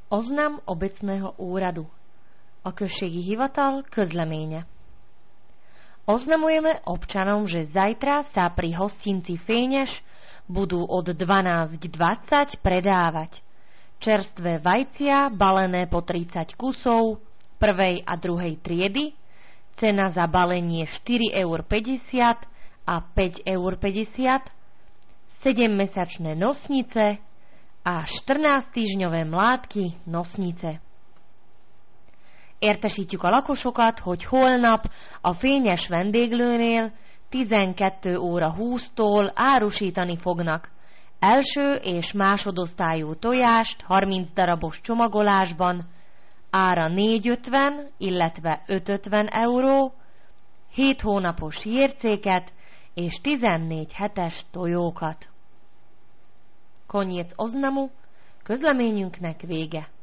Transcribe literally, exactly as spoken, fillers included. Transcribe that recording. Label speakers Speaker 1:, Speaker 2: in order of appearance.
Speaker 1: Oznam obecného úradu. A községi hivatal közleménye. Oznamujeme občanom, že zajtra sa pri hostinci Fényeš budú od dvanásť dvadsať predávať čerstvé vajcia balené po tridsať kusov prvej a druhej triedy, cena za balenie štyri eurá päťdesiat a päť eur päťdesiat, sedemmesačné nosnice a sztornázttýzsnyöve mlátky nosnice. Értesítjük a lakosokat, hogy holnap a Fényes vendéglőnél tizenkét óra húsztól árusítani fognak első és másodosztályú tojást harminc darabos csomagolásban, ára négy ötven, illetve öt ötven euró, hét hónapos jércéket és tizennégy hetes tojókat. Koniec oznamu, közleményünknek vége.